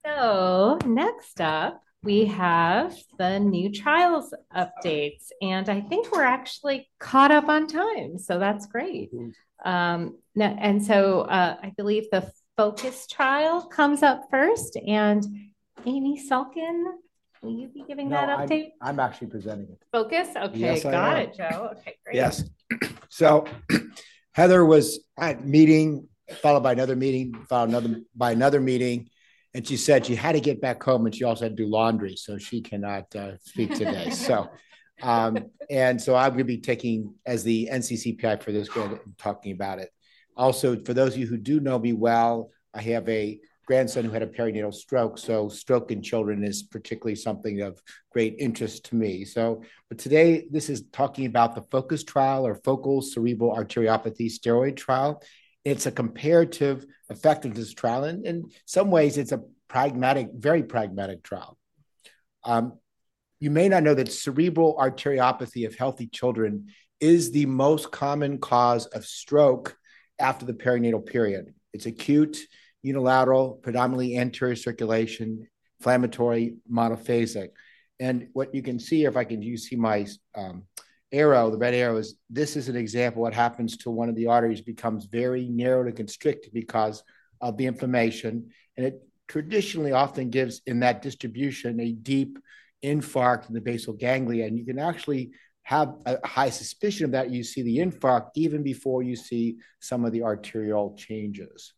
So, next up, we have the new trials updates, and I think we're actually caught up on time. So, that's great. I believe the focus trial comes up first, and Amy Selkin, will you be giving No, that I'm update? I'm actually presenting it. Focus? Okay, Yes, I got am. it, Joe. Okay, great. Yes. So Heather was at a meeting, followed by another meeting, followed by another meeting, and she said she had to get back home, and she also had to do laundry, so she cannot speak today. And so I'm going to be taking as the NCCPI for this grant and talking about it. Also, for those of you who do know me well, I have a grandson who had a perinatal stroke, so stroke in children is particularly something of great interest to me. But today this is talking about the FOCUS trial, or focal cerebral arteriopathy steroid trial. It's a comparative effectiveness trial, and in some ways it's a pragmatic, very pragmatic trial. You may not know that cerebral arteriopathy of healthy children is the most common cause of stroke after the perinatal period. It's acute, unilateral, predominantly anterior circulation, inflammatory, monophasic. And what you can see, if I can, you see my arrow, the red arrow is, this is an example. What happens to one of the arteries becomes very narrowed and constricted because of the inflammation. And it traditionally often gives in that distribution a deep infarct in the basal ganglia. And you can actually have a high suspicion of that. You see the infarct even before you see some of the arterial changes.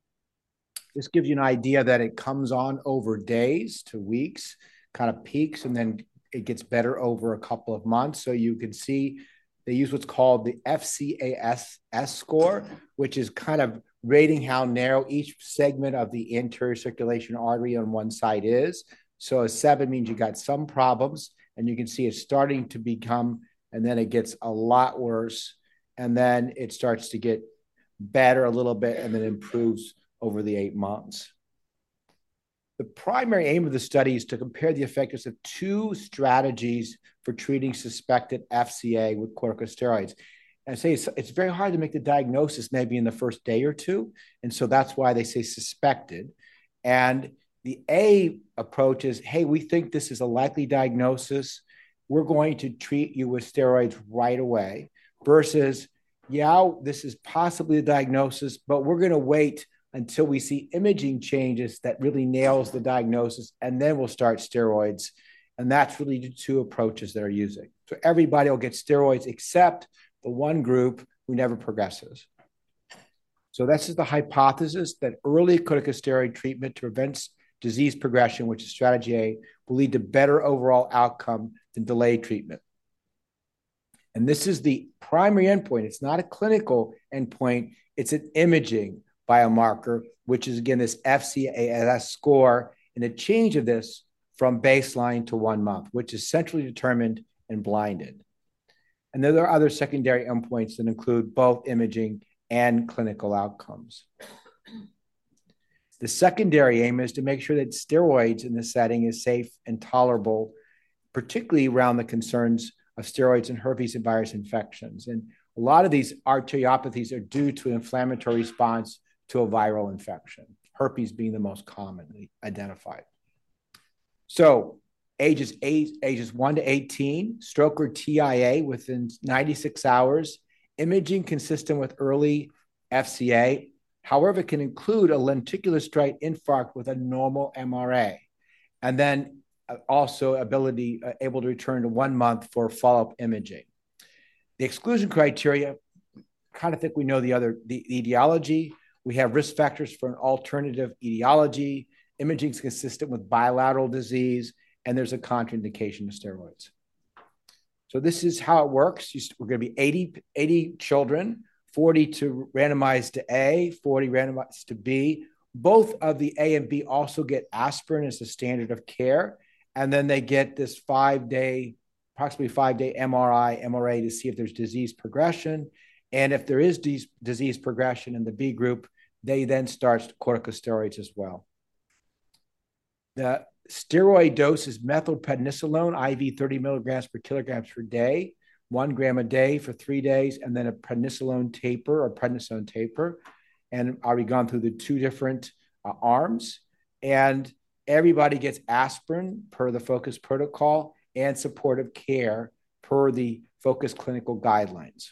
This gives you an idea that it comes on over days to weeks, kind of peaks, and then it gets better over a couple of months. So you can see they use what's called the FCAS score, which is kind of rating how narrow each segment of the anterior circulation artery on one side is. So a 7 means you got some problems, and you can see it's starting to become, and then it gets a lot worse, and then it starts to get better a little bit, and then improves over the 8 months. The primary aim of the study is to compare the effectiveness of two strategies for treating suspected FCA with corticosteroids. And I say it's very hard to make the diagnosis maybe in the first day or two. And so that's why they say suspected. And the A approach is, hey, we think this is a likely diagnosis. We're going to treat you with steroids right away, versus, yeah, this is possibly a diagnosis, but we're going to wait until we see imaging changes that really nails the diagnosis, and then we'll start steroids. And that's really the two approaches that are using. So everybody will get steroids except the one group who never progresses. So this is the hypothesis that early corticosteroid treatment to prevent disease progression, which is strategy A, will lead to better overall outcome than delayed treatment. And this is the primary endpoint. It's not a clinical endpoint. It's an imaging biomarker, which is, again, this FCAS score, and a change of this from baseline to 1 month, which is centrally determined and blinded. And then there are other secondary endpoints that include both imaging and clinical outcomes. The secondary aim is to make sure that steroids in this setting is safe and tolerable, particularly around the concerns of steroids and herpes and virus infections. And a lot of these arteriopathies are due to an inflammatory response to a viral infection, herpes being the most commonly identified. So ages 1 to 18, stroke or TIA within 96 hours, imaging consistent with early FCA. However, it can include a lenticular striate infarct with a normal MRA. And then also able to return to 1 month for follow-up imaging. The exclusion criteria, kind of think we know the etiology. We have risk factors for an alternative etiology. Imaging is consistent with bilateral disease, and there's a contraindication to steroids. So this is how it works. We're going to be 80 children, 40 to randomized to A, 40 randomized to B. Both of the A and B also get aspirin as the standard of care. And then they get this approximately 5-day MRA to see if there's disease progression. And if there is disease progression in the B group, they then start corticosteroids as well. The steroid dose is methylprednisolone, IV 30 milligrams per kilogram per day, 1 gram a day for 3 days, and then a prednisolone taper or prednisone taper. And I've already gone through the two different arms. And Everybody gets aspirin per the Focus protocol and supportive care per the Focus clinical guidelines.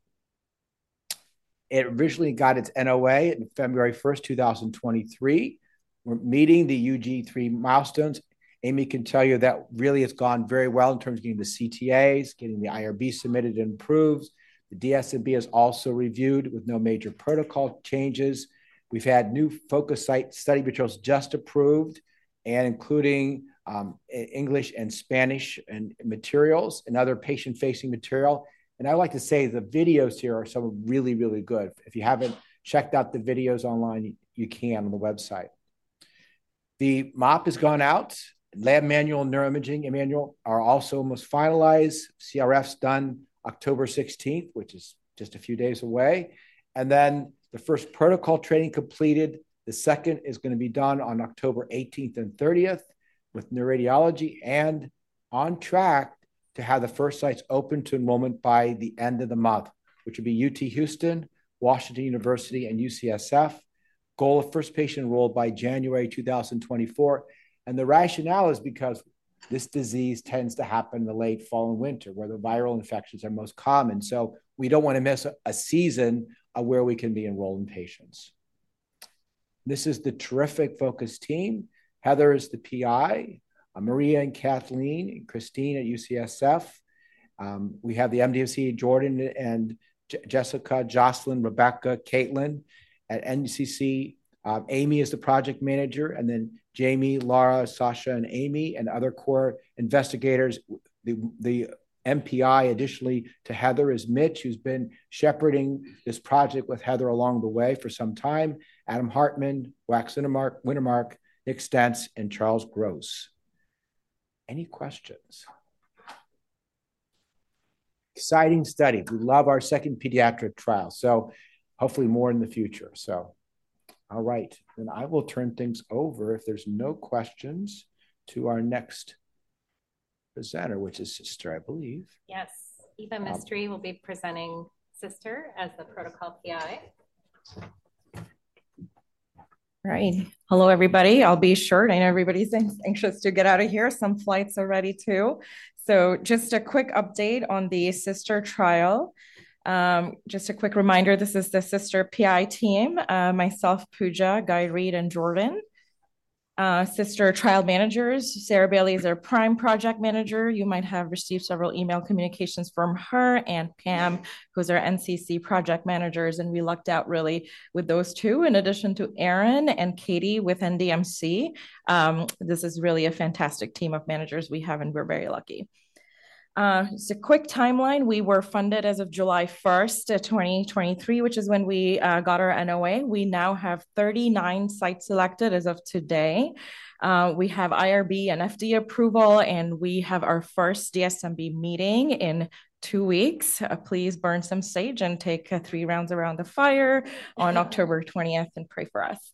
It originally got its NOA on February 1st, 2023. We're meeting the UG3 milestones. Amy can tell you that really it's gone very well in terms of getting the CTAs, getting the IRB submitted and approved. The DSMB is also reviewed with no major protocol changes. We've had new focus site study materials just approved, and including English and Spanish and materials and other patient-facing material. And I like to say the videos here are some really, really good. If you haven't checked out the videos online, you can on the website. The MOP has gone out. Lab manual and neuroimaging manual are also almost finalized. CRF's done October 16th, which is just a few days away. And then the first protocol training completed. The second is going to be done on October 18th and 30th with neuroradiology, and on track to have the first sites open to enrollment by the end of the month, which would be UT Houston, Washington University, and UCSF. Goal of first patient enrolled by January 2024. And the rationale is because this disease tends to happen in the late fall and winter, where the viral infections are most common. So we don't want to miss a season where we can be enrolling patients. This is the terrific Focus team. Heather is the PI, Maria and Kathleen and Christine at UCSF. We have the MDFC, Jordan and Jessica, Jocelyn, Rebecca, Caitlin at NCC. Amy is the project manager, and then Jamie, Laura, Sasha, and Amy, and other core investigators. The MPI, additionally to Heather, is Mitch, who's been shepherding this project with Heather along the way for some time. Adam Hartman, Wax Wintermark, Nick Stentz, and Charles Gross. Any questions? Exciting study. We love our second pediatric trial, so hopefully more in the future. So, all right, then I will turn things over, if there's no questions, to our next presenter, which is Sister, I believe. Yes, Eva Mystery will be presenting Sister as the protocol PI. Right. Hello, everybody. I'll be short. I know everybody's anxious to get out of here. Some flights are ready too. So just a quick update on the Sister trial. Just a quick reminder, this is the Sister PI team, myself, Pooja, Guy Reed, and Jordan. Sister trial managers, Sarah Bailey is our prime project manager. You might have received several email communications from her, and Pam, who's our NCC project managers. And we lucked out really with those two, in addition to Erin and Katie with NDMC. This is really a fantastic team of managers we have, and we're very lucky. Just a quick timeline. We were funded as of July 1st, 2023, which is when we got our NOA. We now have 39 sites selected as of today. We have IRB and FDA approval, and we have our first DSMB meeting in 2 weeks. Please burn some sage and take 3 rounds around the fire on October 20th and pray for us.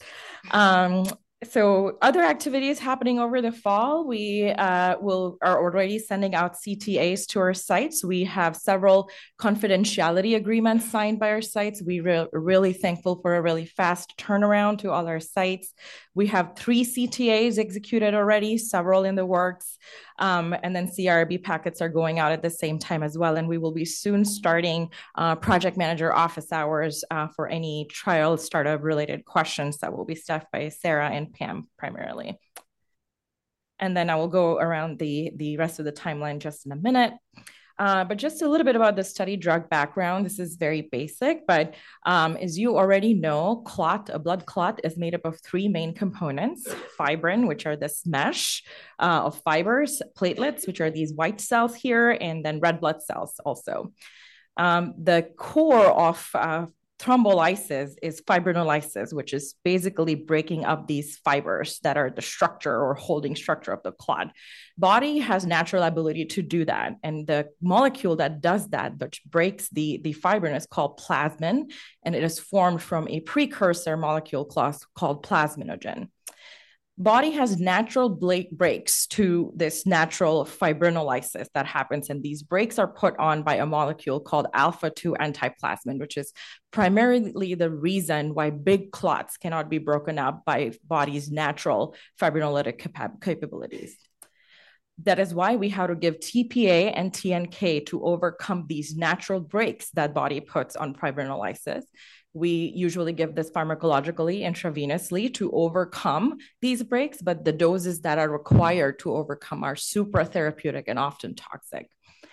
So other activities happening over the fall, we are already sending out CTAs to our sites. We have several confidentiality agreements signed by our sites. We're really thankful for a really fast turnaround to all our sites. We have 3 CTAs executed already, several in the works, and then CRB packets are going out at the same time as well. And we will be soon starting project manager office hours for any trial startup related questions that will be staffed by Sarah and Pam primarily. And then I will go around the rest of the timeline just in a minute. But just a little bit about the study drug background. This is very basic, but as you already know, a blood clot is made up of 3 main components: fibrin, which are this mesh of fibers; platelets, which are these white cells here; and then red blood cells also. The core of thrombolysis is fibrinolysis, which is basically breaking up these fibers that are the structure or holding structure of the clot. Body has natural ability to do that. And the molecule that does that, which breaks the fibrin, is called plasmin. And it is formed from a precursor molecule class called plasminogen. body has natural breaks to this natural fibrinolysis that happens, and these breaks are put on by a molecule called alpha-2 antiplasmin, which is primarily the reason why big clots cannot be broken up by body's natural fibrinolytic capabilities. That is why we have to give TPA and TNK to overcome these natural breaks that body puts on fibrinolysis. We usually give this pharmacologically, intravenously, to overcome these breaks, but the doses that are required to overcome are supratherapeutic and often toxic.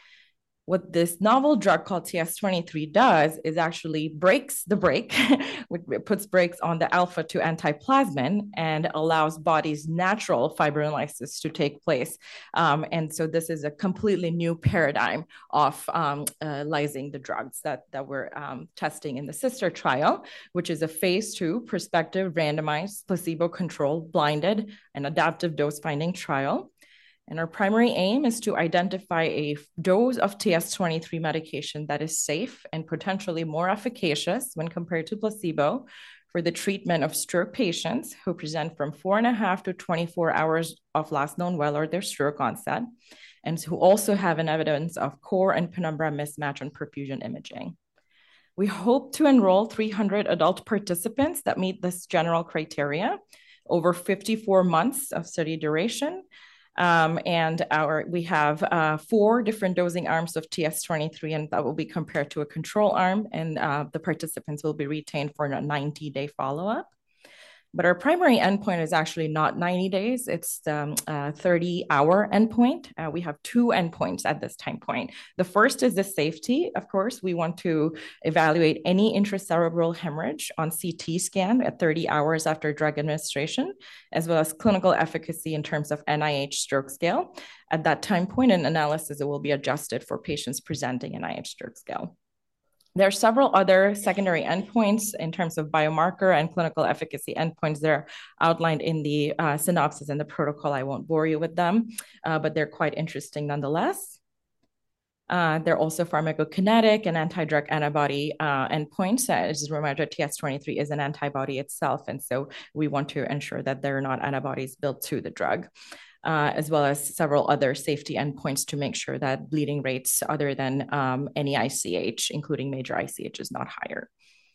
What this novel drug called TS23 does is actually breaks the brake, it puts brakes on the alpha-2 antiplasmin and allows body's natural fibrinolysis to take place. And so this is a completely new paradigm of lysing the drugs that we're testing in the SISTER trial, which is a phase 2 prospective randomized placebo-controlled blinded and adaptive dose finding trial. And our primary aim is to identify a dose of TS23 medication that is safe and potentially more efficacious when compared to placebo for the treatment of stroke patients who present from 4.5 to 24 hours of last known well or their stroke onset, and who also have an evidence of core and penumbra mismatch on perfusion imaging. We hope to enroll 300 adult participants that meet this general criteria over 54 months of study duration. And we have 4 different dosing arms of TS23, and that will be compared to a control arm, and the participants will be retained for a 90-day follow-up. But our primary endpoint is actually not 90 days. It's the 30-hour endpoint. We have 2 endpoints at this time point. The first is the safety. Of course, we want to evaluate any intracerebral hemorrhage on CT scan at 30 hours after drug administration, as well as clinical efficacy in terms of NIH stroke scale. At that time point in analysis, it will be adjusted for patients presenting NIH stroke scale. There are several other secondary endpoints in terms of biomarker and clinical efficacy endpoints that are outlined in the synopsis and the protocol. I won't bore you with them, but they're quite interesting nonetheless. They're also pharmacokinetic and anti-drug antibody endpoints. As a reminder, TS23 is an antibody itself, and so we want to ensure that there are not antibodies built to the drug. As well as several other safety endpoints to make sure that bleeding rates other than any ICH, including major ICH, is not higher.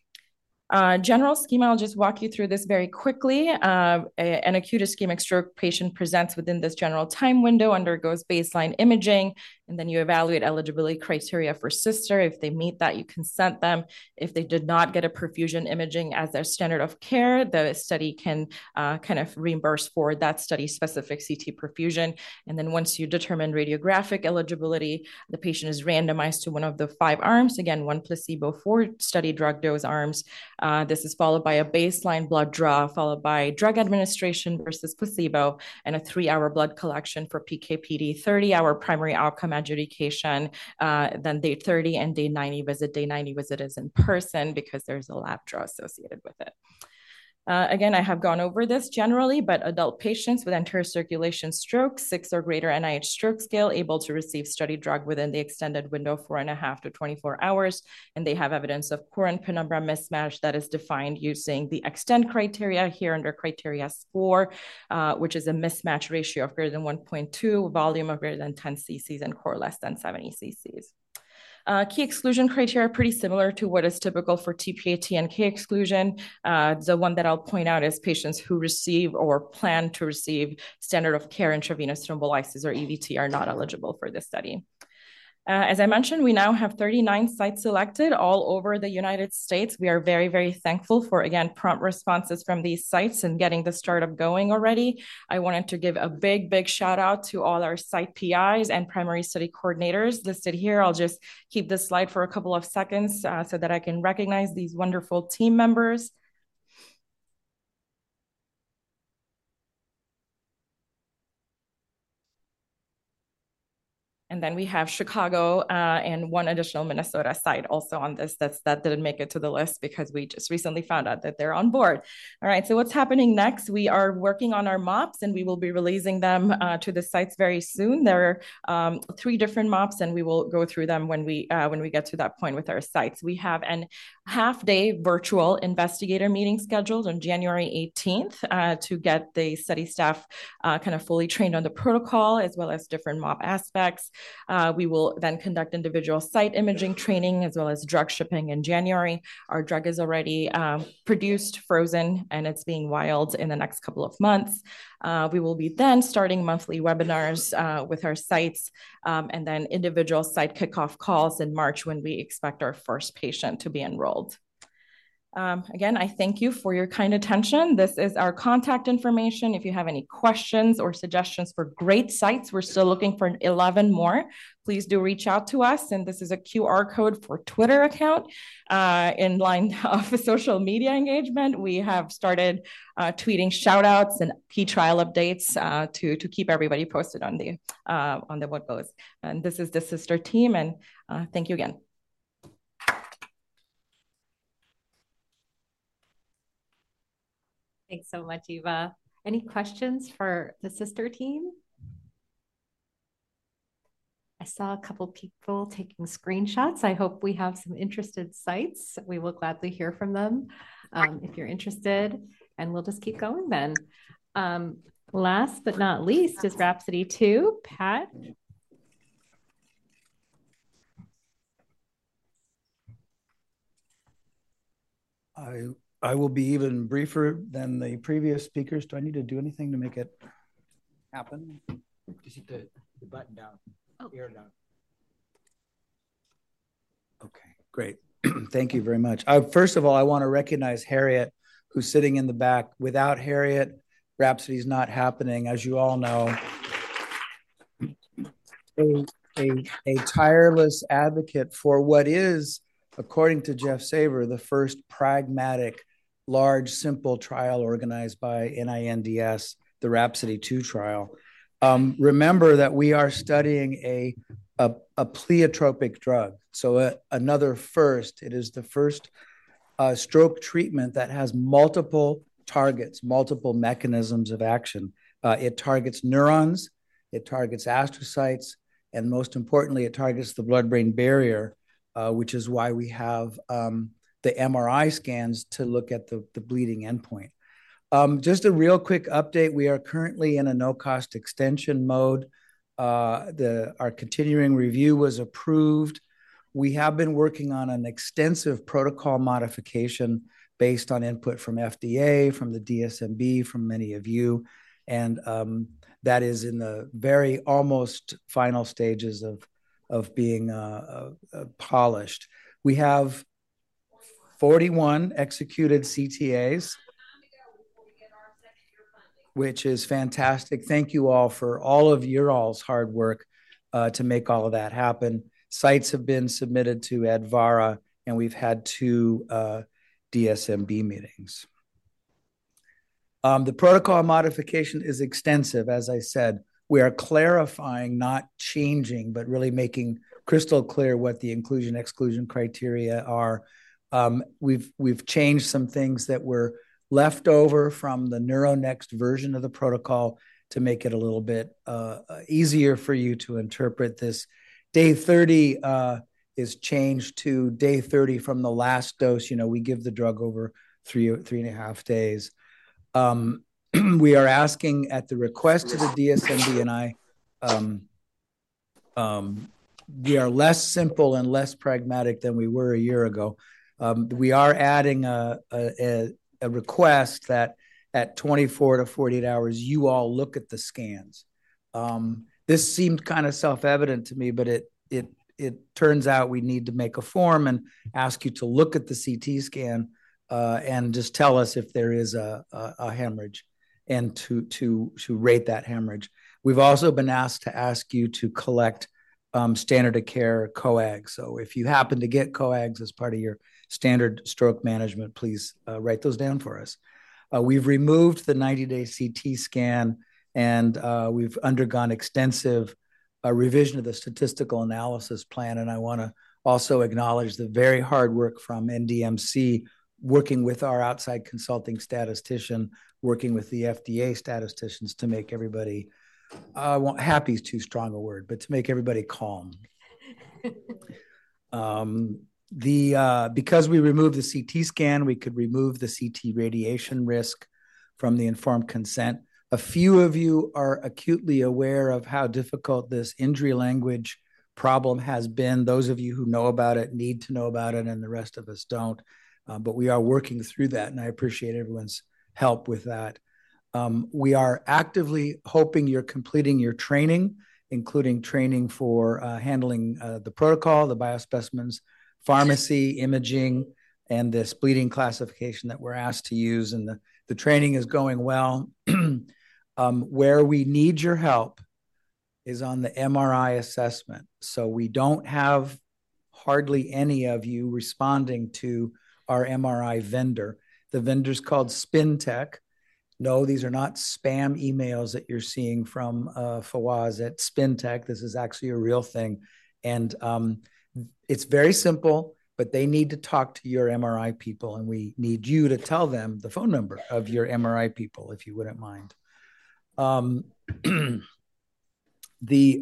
General schema, I'll just walk you through this very quickly. An acute ischemic stroke patient presents within this general time window, undergoes baseline imaging, and then you evaluate eligibility criteria for SISTER. If they meet that, you consent them. If they did not get a perfusion imaging as their standard of care, the study can kind of reimburse for that study-specific CT perfusion. And then once you determine radiographic eligibility, the patient is randomized to one of the 5 arms. Again, 1 placebo, 4 study drug dose arms. This is followed by a baseline blood draw, followed by drug administration versus placebo, and a 3-hour blood collection for PK/PD, 30-hour primary outcome adjudication, then day 30 and day 90 visit. Day 90 visit is in person because there's a lab draw associated with it. Again, I have gone over this generally, but adult patients with anterior circulation stroke, 6 or greater NIH stroke scale, able to receive study drug within the extended window 4.5 to 24 hours, and they have evidence of core and penumbra mismatch that is defined using the extend criteria here under criteria 4, which is a mismatch ratio of greater than 1.2, volume of greater than 10 cc's, and core less than 70 cc's. Key exclusion criteria are pretty similar to what is typical for TPA-TNK exclusion. The one that I'll point out is patients who receive or plan to receive standard of care intravenous thrombolysis or EVT are not eligible for this study. As I mentioned, we now have 39 sites selected all over the United States. We are very, very thankful for, again, prompt responses from these sites and getting the startup going already. I wanted to give a big, big shout out to all our site PIs and primary study coordinators listed here. I'll just keep this slide for a couple of seconds so that I can recognize these wonderful team members. And then we have Chicago and 1 additional Minnesota site also on this that didn't make it to the list because we just recently found out that they're on board. All right, so what's happening next? We are working on our MOPs and we will be releasing them to the sites very soon. There are 3 different MOPs and we will go through them when we get to that point with our sites. We have an half-day virtual investigator meeting scheduled on January 18th to get the study staff kind of fully trained on the protocol as well as different MOP aspects. We will then conduct individual site imaging training as well as drug shipping in January. Our drug is already produced, frozen, and it's being wild in the next couple of months. We will be then starting monthly webinars with our sites and then individual site kickoff calls in March when we expect our first patient to be enrolled. Again, I thank you for your kind attention. This is our contact information. If you have any questions or suggestions for great sites, we're still looking for 11 more. Please do reach out to us. And this is a QR code for Twitter account. In line of social media engagement, we have started tweeting shout outs and key trial updates to keep everybody posted on the what goes. And this is the sister team. And thank you again. Thanks so much, Eva. Any questions for the sister team? I saw a couple people taking screenshots. I hope we have some interested sites. We will gladly hear from them if you're interested, and we'll just keep going then. Last but not least is Rhapsody 2. Pat? I will be even briefer than the previous speakers. Do I need to do anything to make it happen? Just hit the button down. Oh. Here down. Okay, great. Thank you very much. First of all, I want to recognize Harriet, who's sitting in the back. Without Harriet, Rhapsody's not happening, as you all know. A tireless advocate for what is, according to Jeff Saver, the first pragmatic, large, simple trial organized by NINDS, the Rhapsody 2 trial. Remember that we are studying a pleiotropic drug. So another first. It is the first stroke treatment that has multiple targets, multiple mechanisms of action. It targets neurons, it targets astrocytes, and most importantly, it targets the blood-brain barrier, which is why we have the MRI scans to look at the bleeding endpoint. Just a real quick update. We are currently in a no-cost extension mode. Our continuing review was approved. We have been working on an extensive protocol modification based on input from FDA, from the DSMB, from many of you. And that is in the very almost final stages of being polished. We have 41 executed CTAs, which is fantastic. Thank you all for all of your all's hard work to make all of that happen. Sites have been submitted to Advara, and we've had 2 DSMB meetings. The protocol modification is extensive, as I said. We are clarifying, not changing, but really making crystal clear what the inclusion-exclusion criteria are. We've changed some things that were left over from the NeuroNext version of the protocol to make it a little bit easier for you to interpret this. Day 30 is changed to day 30 from the last dose. You know, we give the drug over 3.5 days. We are asking at the request of the DSMB and I, we are less simple and less pragmatic than we were a year ago. We are adding a request that at 24 to 48 hours, you all look at the scans. This seemed kind of self-evident to me, but it turns out we need to make a form and ask you to look at the CT scan and just tell us if there is a hemorrhage and to rate that hemorrhage. We've also been asked to ask you to collect standard of care coags. So if you happen to get coags as part of your standard stroke management, please write those down for us. We've removed the 90-day CT scan, and we've undergone extensive revision of the statistical analysis plan. And I want to also acknowledge the very hard work from NDMC, working with our outside consulting statistician, working with the FDA statisticians to make everybody, happy is too strong a word, but to make everybody calm. Because we removed the CT scan, we could remove the CT radiation risk from the informed consent. A few of you are acutely aware of how difficult this injury language problem has been. Those of you who know about it need to know about it, and the rest of us don't. But we are working through that, and I appreciate everyone's help with that. We are actively hoping you're completing your training, including training for handling the protocol, the biospecimens, pharmacy, imaging, and this bleeding classification that we're asked to use. And the training is going well. Where we need your help is on the MRI assessment. So we don't have hardly any of you responding to our MRI vendor. The vendor's called SpinTech. No, these are not spam emails that you're seeing from Fawaz at SpinTech. This is actually a real thing. And it's very simple, but they need to talk to your MRI people, and we need you to tell them the phone number of your MRI people, if you wouldn't mind. The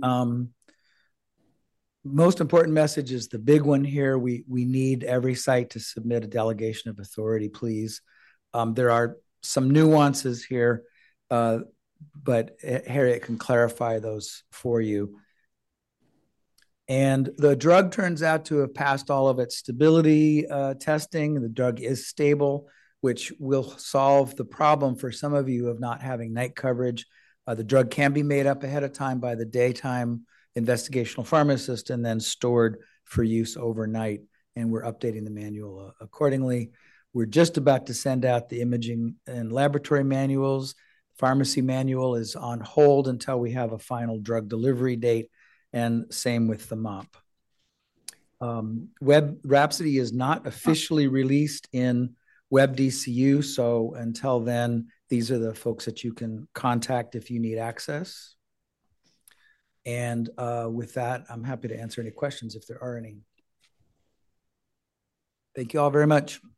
most important message is the big one here. We need every site to submit a delegation of authority, please. There are some nuances here, but Harriet can clarify those for you. And the drug turns out to have passed all of its stability testing. The drug is stable, which will solve the problem for some of you of not having night coverage. The drug can be made up ahead of time by the daytime investigational pharmacist and then stored for use overnight. And we're updating the manual accordingly. We're just about to send out the imaging and laboratory manuals. Pharmacy manual is on hold until we have a final drug delivery date, and same with the MOP. Web Rhapsody is not officially released in WebDCU, so until then, these are the folks that you can contact if you need access. And with that, I'm happy to answer any questions if there are any. Thank you all very much.